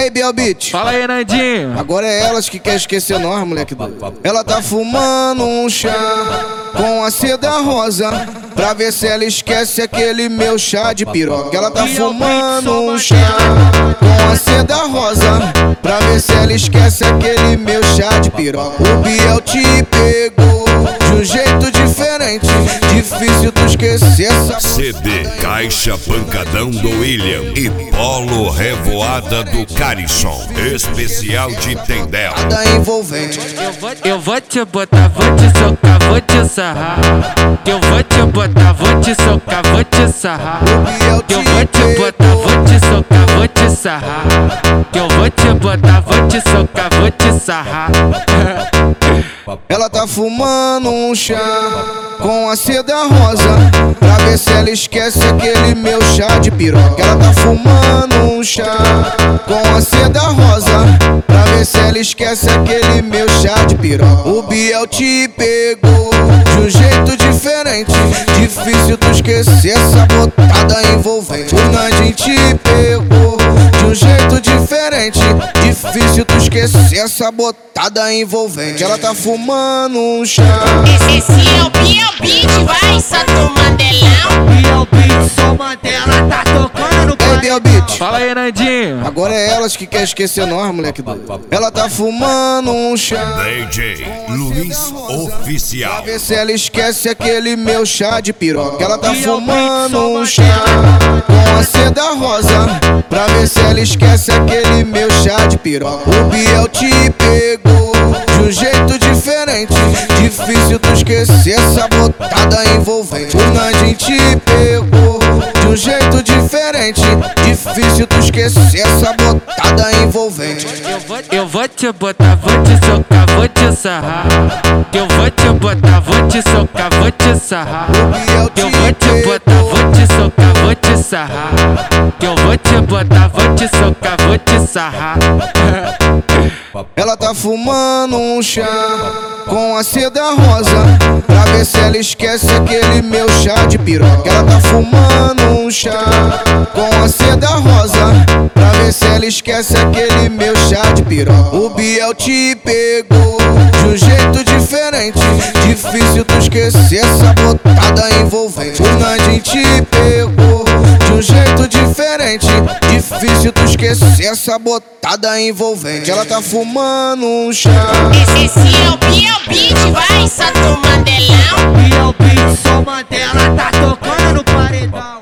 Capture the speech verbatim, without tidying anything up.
Ei, Biel Beat. Fala aí, Nandinho. Agora é elas que quer esquecer nós, moleque doido. Ela tá fumando um chá com a seda rosa, pra ver se ela esquece aquele meu chá de piroca. Ela tá fumando um chá com a seda rosa, pra ver se ela esquece aquele meu chá de piroca. O Biel te pegou de um jeito diferente, difícil tu esquecer essa. C D Caixa Pancadão do William e Polo Revoada do Carisson, especial de Tendel. Nada envolvente. Eu vou, eu vou te botar, vou te socar, vou te sarrar. Eu vou te botar, vou te socar, vou te sarrar. Eu vou te botar, vou te socar, vou te sarrar. Eu vou te botar, vou te socar, vou te sarrar. Ela tá fumando um chá com a seda rosa, pra ver se ela esquece aquele meu chá de piroca. Ela tá fumando um chá com a seda rosa, pra ver se ela esquece aquele meu chá de piroca. O Biel te pegou de um jeito diferente, difícil tu esquecer essa botada envolvente. O Nandinho te pegou de um jeito diferente, difícil tu esquecer essa botada envolvente. Ela tá fumando um chá. Esse é o Biel Beat, vai, Santo Mandelão. Biel Beat, só Mandela tá tocando no Ei, Biel Beat. Fala aí, Nandinho. Agora é elas que quer esquecer nós, moleque doido. Ela tá fumando um chá, D J Luiz Oficial. pra ver se ela esquece aquele meu chá de piroca. Ela tá fumando um chá com a seda rosa, pra ver se ela esquece aquele meu chá de piroca. O Biel te pegou de um jeito diferente, difícil tu esquecer essa botada envolvente. O Nandinho te pegou de um jeito diferente, difícil tu esquecer essa botada envolvente. Eu vou, eu vou te botar, vou te socar, vou te sarrar. Eu vou te botar, vou te socar, vou te sarrar. Eu vou te botar, vou te socar, vou te sarrar. Eu vou te botar, vou te socar, vou te sarrar. Ela tá fumando um chá com a seda rosa, pra ver se ela esquece aquele meu chá de piroca. Ela tá fumando um chá com a seda rosa, pra ver se ela esquece aquele meu chá de piroca. O Biel te pegou de um jeito diferente, difícil tu esquecer essa botada envolvente. O Nandinho te pegou de um jeito diferente, difícil tu esquecer essa botada envolvente. Ela tá fumando um chá. Esse é o Biel Beat, vai, Santo Mandelão. Biel Beat, só Mandela tá tocando no paredão.